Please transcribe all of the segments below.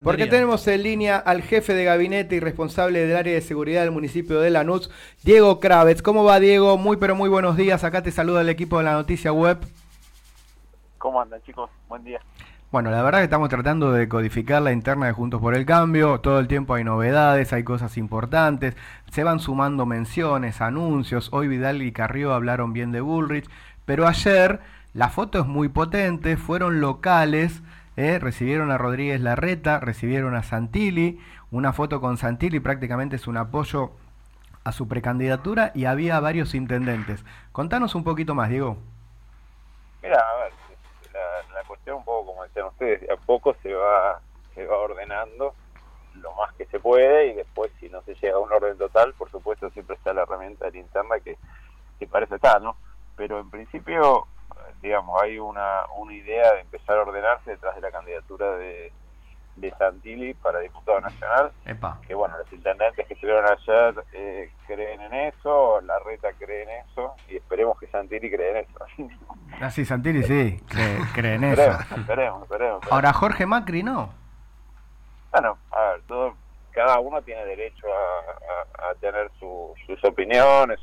Porque tenemos en línea al jefe de gabinete y responsable del área de seguridad del municipio de Lanús, Diego Kravetz. ¿Cómo va, Diego? Muy pero muy buenos días. Acá te saluda el equipo de la Noticia Web. ¿Cómo andan, chicos? Buen día. Bueno, la verdad que estamos tratando de codificar la interna de Juntos por el Cambio. Todo el tiempo hay novedades, hay cosas importantes. Se van sumando menciones, anuncios. Hoy Vidal y Carrió hablaron bien de Bullrich. Pero ayer la foto es muy potente, fueron locales. Recibieron a Rodríguez Larreta, recibieron a Santilli, una foto con Santilli prácticamente es un apoyo a su precandidatura y había varios intendentes. Contanos un poquito más, Diego. Mira, a ver, la cuestión un poco, como decían ustedes, de a poco se va ordenando lo más que se puede y después si no se llega a un orden total, por supuesto siempre está la herramienta linterna que parece tal, ¿no? Pero en principio, digamos, hay una idea de empezar a ordenarse detrás de la candidatura de Santilli para diputado nacional. Epa. Que bueno, los intendentes que estuvieron ayer creen en eso, Larreta cree en eso y esperemos que Santilli cree en eso. Ah, sí, Santilli sí, cree en eso. Esperemos. Ahora Jorge Macri no. Bueno, a ver, cada uno tiene derecho a tener sus opiniones,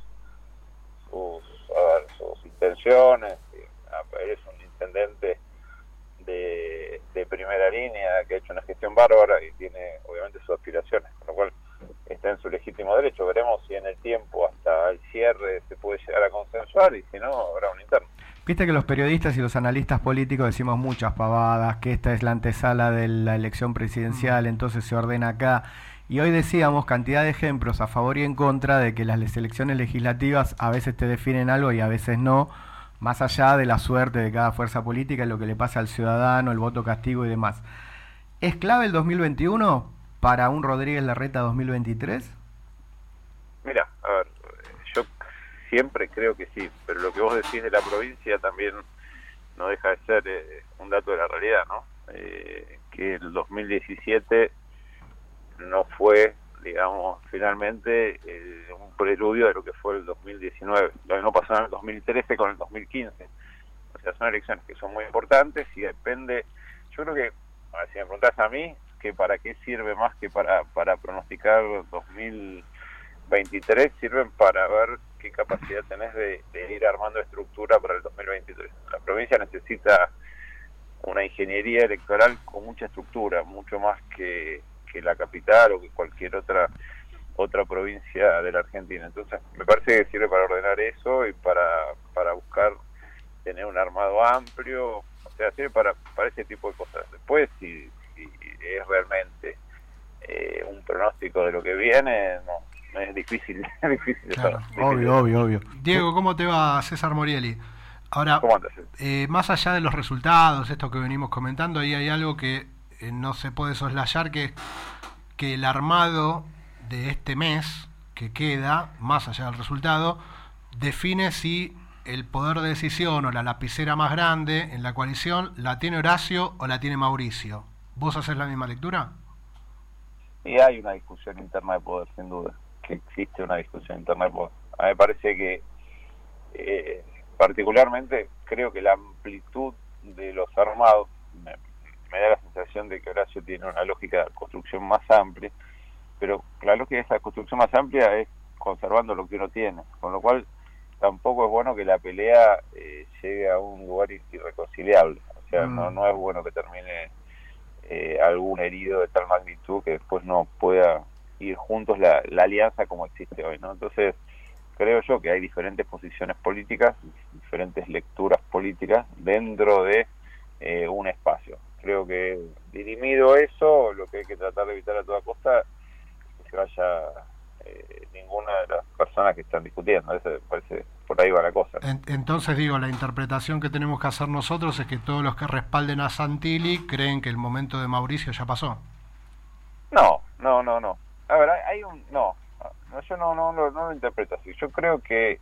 sus intenciones. Él es un intendente de primera línea que ha hecho una gestión bárbara y tiene obviamente sus aspiraciones, con lo cual está en su legítimo derecho. Veremos si en el tiempo hasta el cierre se puede llegar a consensuar y si no habrá un interno. Viste que los periodistas y los analistas políticos decimos muchas pavadas, que esta es la antesala de la elección presidencial, entonces se ordena acá. Y hoy decíamos cantidad de ejemplos a favor y en contra de que las elecciones legislativas a veces te definen algo y a veces no, más allá de la suerte de cada fuerza política, lo que le pasa al ciudadano, el voto castigo y demás. ¿Es clave el 2021 para un Rodríguez Larreta 2023? Mira, a ver, yo siempre creo que sí, pero lo que vos decís de la provincia también no deja de ser un dato de la realidad, ¿no? Que el 2017 no fue, digamos, finalmente un preludio de lo que fue el 2019. Lo mismo pasó en el 2013 con el 2015. O sea, son elecciones que son muy importantes y depende, yo creo que, a ver, si me preguntás a mí, que para qué sirve más que para pronosticar 2023, sirven para ver qué capacidad tenés de ir armando estructura para el 2023. La provincia necesita una ingeniería electoral con mucha estructura, mucho más que la capital o que cualquier otra provincia de la Argentina. Entonces me parece que sirve para ordenar eso y para buscar tener un armado amplio, o sea, sirve para ese tipo de cosas. Después si es realmente un pronóstico de lo que viene, no es difícil, es difícil. Claro, obvio. Diego, ¿cómo te va? César Morieli. Ahora, ¿cómo andas? Más allá de los resultados, esto que venimos comentando, ahí hay algo que no se puede soslayar, que el armado de este mes que queda, más allá del resultado, define si el poder de decisión o la lapicera más grande en la coalición la tiene Horacio o la tiene Mauricio. ¿Vos hacés la misma lectura? Y hay una discusión interna de poder, sin duda, que existe una discusión interna de poder. A mí me parece que particularmente creo que la amplitud de los armados me da la sensación de que Horacio tiene una lógica de construcción más amplia, pero la lógica de esa construcción más amplia es conservando lo que uno tiene, con lo cual tampoco es bueno que la pelea llegue a un lugar irreconciliable. O sea, no es bueno que termine algún herido de tal magnitud que después no pueda ir juntos la alianza como existe hoy, ¿no? Entonces, creo yo que hay diferentes posiciones políticas, diferentes lecturas políticas dentro de un espacio. Creo que dirimido eso, lo que hay que tratar de evitar a toda costa es que se vaya ninguna de las personas que están discutiendo. Eso me parece, por ahí va la cosa. Entonces digo, la interpretación que tenemos que hacer nosotros es que todos los que respalden a Santilli creen que el momento de Mauricio ya pasó. No. A ver, hay un... No, yo no lo interpreto así. Yo creo que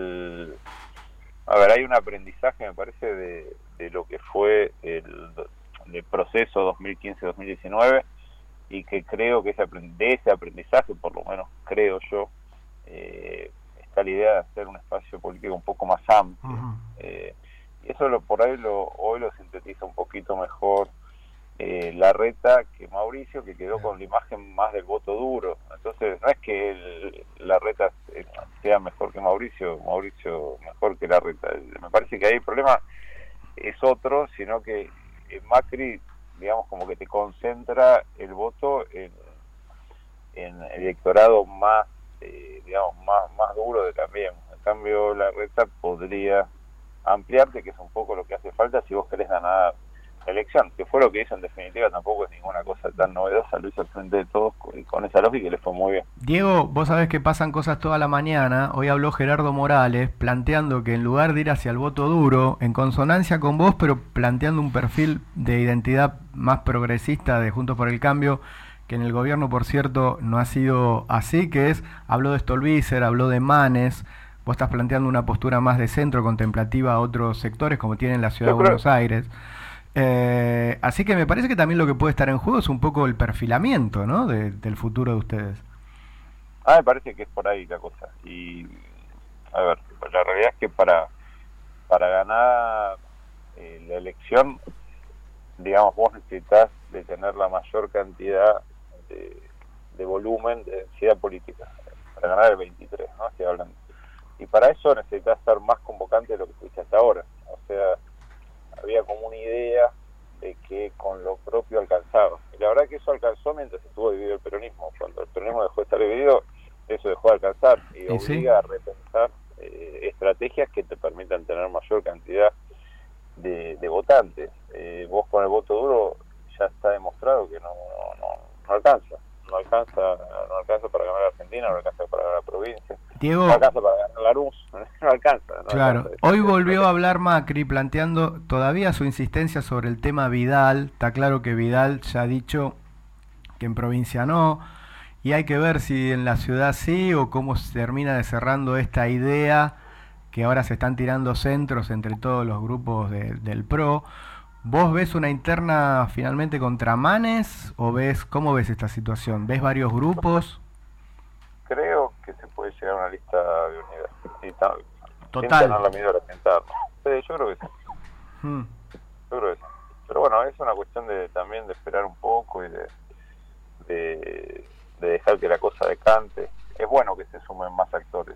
hay un aprendizaje, me parece, de lo que fue el proceso 2015-2019 y que creo que de ese aprendizaje, por lo menos creo yo, está la idea de hacer un espacio político un poco más amplio. Y eso por ahí hoy lo sintetiza un poquito mejor Larreta que Mauricio, que quedó con la imagen más del voto duro. Entonces no es que Larreta sea mejor que Mauricio mejor que Larreta. Me parece que ahí el problema es otro, sino que Macri, digamos, como que te concentra el voto en el electorado más, digamos, más duro de Cambiemos. En cambio, Larreta podría ampliarte, que es un poco lo que hace falta si vos querés ganar la elección, que fue lo que hizo en definitiva. Tampoco es ninguna cosa tan novedosa, lo hizo al frente de todos con esa lógica y le fue muy bien. Diego, vos sabés que pasan cosas toda la mañana. Hoy habló Gerardo Morales planteando que en lugar de ir hacia el voto duro, en consonancia con vos, pero planteando un perfil de identidad más progresista de Juntos por el Cambio, que en el gobierno, por cierto, no ha sido así, que es, habló de Stolbizer, habló de Manes. Vos estás planteando una postura más de centro, contemplativa a otros sectores, como tiene en la ciudad de Buenos Aires. Así que me parece que también lo que puede estar en juego es un poco el perfilamiento, ¿no?, del futuro de ustedes. Me parece que es por ahí la cosa. Y, a ver, la realidad es que para ganar la elección, digamos, vos necesitas de tener la mayor cantidad de volumen, de densidad política, para ganar el 23, ¿no?, estoy hablando. Y para eso necesitas ser más convocante de lo que fuiste hasta ahora. O sea, había como una idea de que con lo propio alcanzaba. Y la verdad que eso alcanzó mientras estuvo dividido el peronismo. Cuando el peronismo dejó de estar dividido, eso dejó de alcanzar y obliga a repensar estrategias que te permitan tener mayor cantidad de votantes. Vos con el voto duro ya está demostrado que no alcanza. No alcanza para ganar Argentina, no alcanza para ganar la provincia. Diego, no alcanza para ganar la luz, no alcanza. Claro, hoy volvió a hablar Macri planteando todavía su insistencia sobre el tema Vidal. Está claro que Vidal ya ha dicho que en provincia no, y hay que ver si en la ciudad sí o cómo se termina cerrando esta idea que ahora se están tirando centros entre todos los grupos del PRO. ¿Vos ves una interna finalmente contra Manes o cómo ves esta situación? ¿Ves varios grupos? Creo que se puede llegar a una lista de unidad. Total. Sin tener la medida de sentar. Sí, yo creo que sí. Yo creo que sí. Pero bueno, es una cuestión también de esperar un poco y de dejar que la cosa decante. Es bueno que se sumen más actores.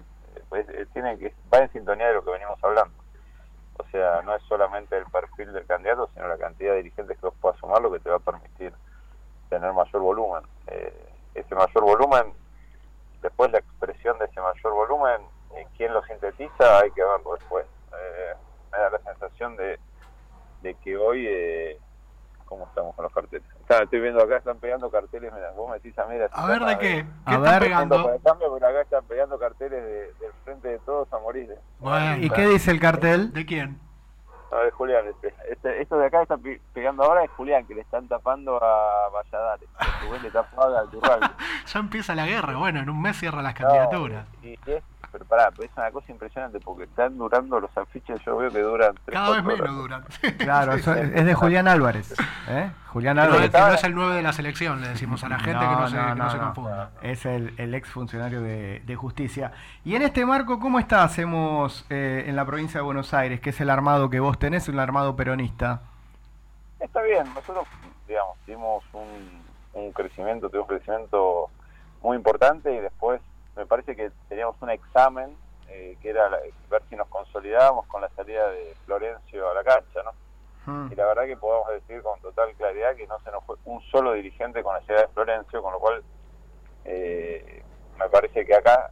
Va en sintonía de lo que venimos hablando. O sea, no es solamente el perfil del candidato, sino la cantidad de dirigentes que vos puedas sumar lo que te va a permitir tener mayor volumen. Ese mayor volumen, después la expresión de ese mayor volumen, quién lo sintetiza, hay que verlo después. Me da la sensación de que hoy, ¿cómo estamos con los carteles? Estoy viendo acá, están pegando carteles, mira, vos me decís a mí... A ver, ¿de qué? ¿Qué están pegando? Por el cambio, pero acá están pegando carteles del frente de todos a morir. Bueno, ¿y qué dice el cartel? ¿De quién? No, de Julián. Esto de acá que están pegando ahora es Julián, que le están tapando a Valladares. A su vez le tapaba al Turral. Ya empieza la guerra, bueno, en un mes cierra las candidaturas. Pero pará, es una cosa impresionante porque están durando los afiches, yo veo que duran 3 cada vez menos duran. Claro, eso es de Julián Álvarez. Julián Álvarez. Que no es el 9 de la selección, le decimos a la gente que no se confunda. Es el ex funcionario de justicia. Y en este marco, ¿cómo hacemos en la provincia de Buenos Aires, que es el armado que vos tenés, un armado peronista? Está bien, nosotros, digamos, tuvimos un crecimiento muy importante y después me parece que teníamos un examen que era ver si nos consolidábamos con la salida de Florencio a la cancha, ¿no? Y la verdad que podemos decir con total claridad que no se nos fue un solo dirigente con la llegada de Florencio, con lo cual me parece que acá,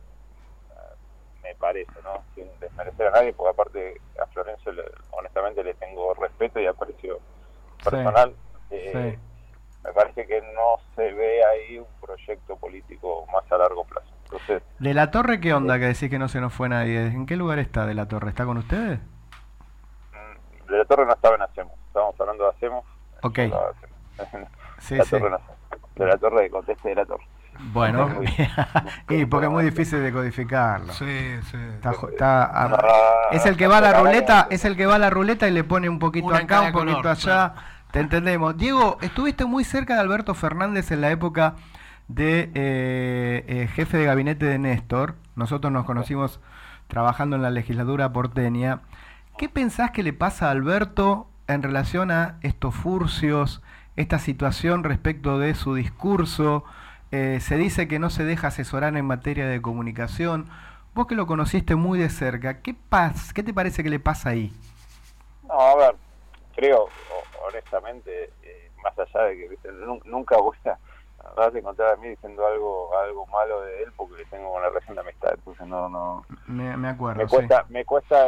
¿no?, sin desmerecer a nadie, porque aparte a Florencio honestamente le tengo respeto y aprecio personal, sí. Me parece que no se ve ahí un proyecto político más a largo plazo. Entonces, ¿De la Torre qué onda que decís que no se nos fue nadie? ¿En qué lugar está De la Torre? ¿Está con ustedes? De la Torre no estaba en Hacemos, estábamos hablando de Hacemos. Ok. Sí, la Torre no, de la Torre, conteste De la Torre. Bueno, y porque es muy difícil de codificarlo. Sí. Es el que va a la ruleta, y le pone un poquito acá, un poquito allá. Claro. Te entendemos. Diego, estuviste muy cerca de Alberto Fernández en la época de jefe de gabinete de Néstor. Nosotros nos conocimos trabajando en la legislatura porteña. ¿Qué pensás que le pasa a Alberto en relación a estos furcios, esta situación respecto de su discurso. Se dice que no se deja asesorar en materia de comunicación. Vos que lo conociste muy de cerca, ¿qué te parece que le pasa ahí? No, a ver, creo, honestamente, más allá de que, ¿viste? Nunca voy a encontrar a mí diciendo algo malo de él, porque tengo una relación de amistad, entonces no me acuerdo. Me cuesta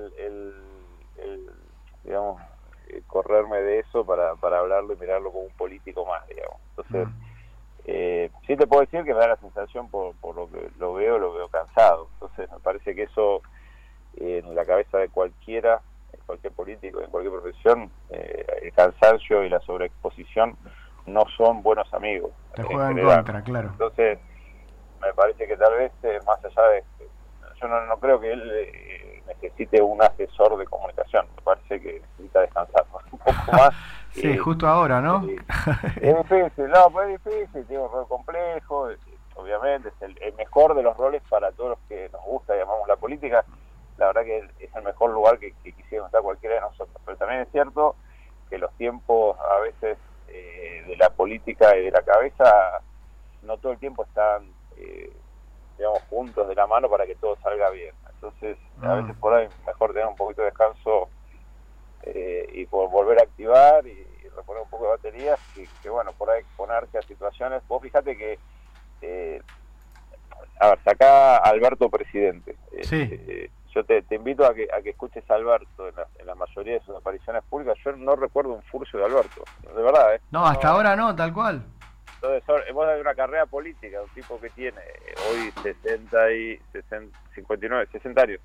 digamos, correrme de eso para hablarlo y mirarlo como un político más, digamos. Entonces, sí te puedo decir que me da la sensación, por lo que lo veo cansado. Entonces me parece que eso, en la cabeza de cualquier político, en cualquier profesión, el cansancio y la sobreexposición no son buenos amigos. Te juegan en contra, claro. Entonces me parece que tal vez, más allá de... Yo no creo que él necesite un asesor de comunicación. Me parece que necesita descansar un poco más. Sí, justo ahora, ¿no? Es difícil, pues es difícil, tiene un rol complejo, obviamente es el mejor de los roles para todos los que nos gusta y amamos la política. La verdad que es el mejor lugar que quisiera estar cualquiera de nosotros, pero también es cierto que los tiempos a veces de la política y de la cabeza no todo el tiempo están digamos, juntos de la mano para que todo salga bien. Entonces a veces por ahí mejor tener un poquito de descanso y por volver a activar y reponer un poco de baterías, que bueno, por ahí exponerse a situaciones. Vos fíjate que a ver, sacá a Alberto presidente. Yo te invito a que escuches a Alberto en la mayoría de sus apariciones públicas. Yo no recuerdo un furcio de Alberto, de verdad. No, hasta ahora no, tal cual. Entonces, vos de una carrera política, un tipo que tiene hoy 60 años,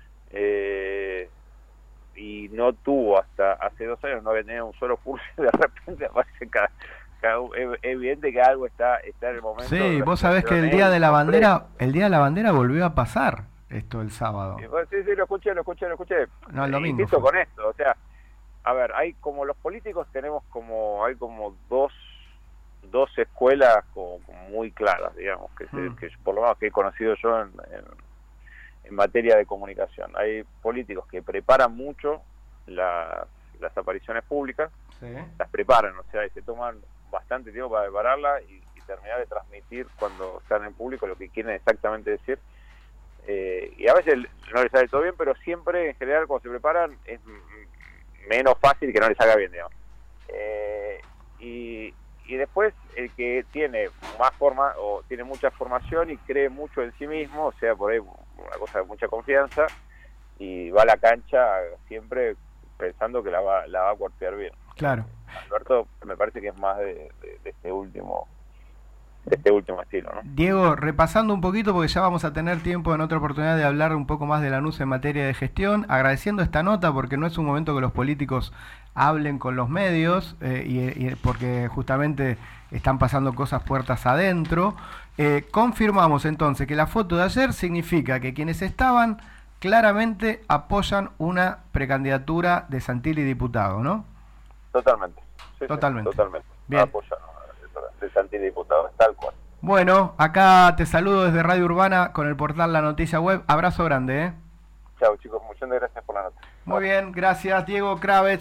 y no tuvo hasta hace 2 años, no había tenido un solo curso, y de repente aparece es evidente que algo está en el momento. Sí, vos sabés que el día de la bandera volvió a pasar esto el sábado. Sí, lo escuché. No, el domingo. Insisto con esto, o sea, a ver, hay como los políticos hay como dos escuelas como muy claras, digamos, que por lo menos que he conocido yo en materia de comunicación. Hay políticos que preparan mucho las apariciones públicas, las preparan, o sea, y se toman bastante tiempo para prepararla y terminar de transmitir cuando están en público lo que quieren exactamente decir. Y a veces no les sale todo bien, pero siempre, en general, cuando se preparan, es menos fácil que no les salga bien, digamos. Y después, el que tiene más forma o tiene mucha formación y cree mucho en sí mismo, o sea, por ahí una cosa de mucha confianza, y va a la cancha siempre pensando que la va a cuartear bien. Claro. Alberto me parece que es más de este último estilo, ¿no? Diego, repasando un poquito, porque ya vamos a tener tiempo en otra oportunidad de hablar un poco más de Lanús en materia de gestión, agradeciendo esta nota, porque no es un momento que los políticos hablen con los medios, y porque justamente están pasando cosas puertas adentro. Confirmamos entonces que la foto de ayer significa que quienes estaban claramente apoyan una precandidatura de Santilli diputado, ¿no? Totalmente. Sí, totalmente. Bien. Apoyan de Santilli diputado, tal cual. Bueno, acá te saludo desde Radio Urbana con el portal La Noticia Web. Abrazo grande, Chao, chicos, muchas gracias por la nota. Muy bien, gracias, Diego Kravetz.